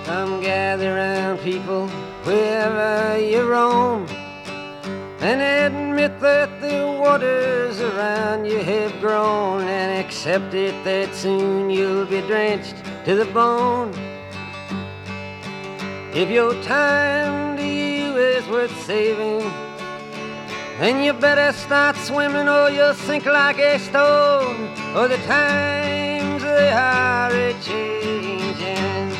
Come gather round, people, wherever you roam, and admit that the waters around you have grown, and accept it that soon you'll be drenched to the bone. If your time to you is worth saving, then you better start swimming or you'll sink like a stone, or the times they are a-changing.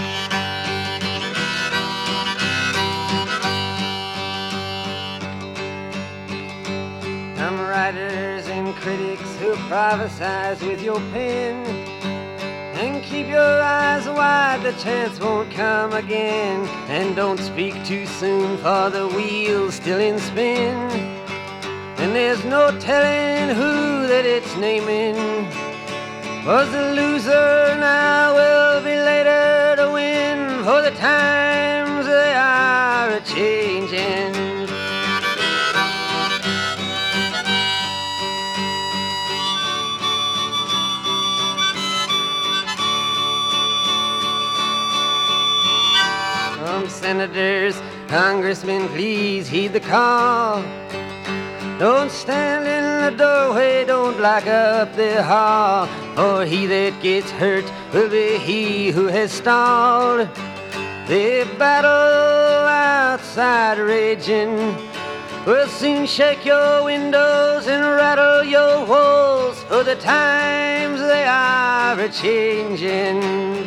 Some writers and critics who prophesize with your pen, and keep your eyes wide, the chance won't come again. And don't speak too soon, for the wheel's still in spin, and there's no telling who that it's naming. Was the loser now will be later to win, for the times they are a-changing. Senators, congressmen, please heed the call. Don't stand in the doorway, don't block up the hall, for he that gets hurt will be he who has stalled. The battle outside raging will soon shake your windows and rattle your walls, for the times they are a-changing.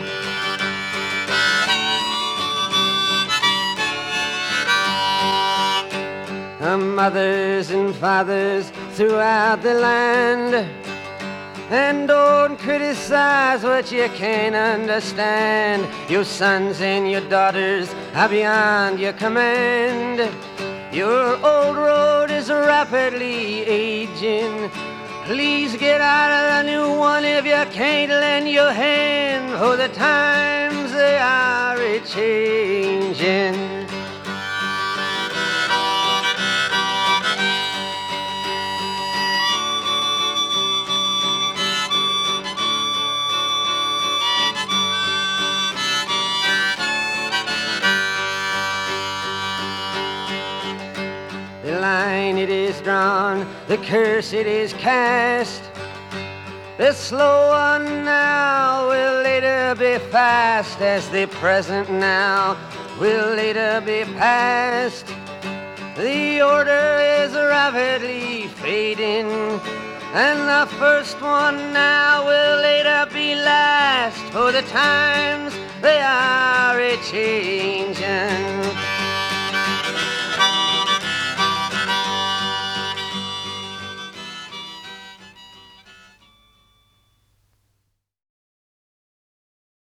Mothers and fathers throughout the land, and don't criticize what you can't understand. Your sons and your daughters are beyond your command. Your old road is rapidly aging. Please get out of the new one if you can't lend your hand, for the times they are a-changing. The line it is drawn, the curse it is cast. The slow one now will later be fast, as the present now will later be past. The order is rapidly fading, and the first one now will later be last, for the times they are a-changing.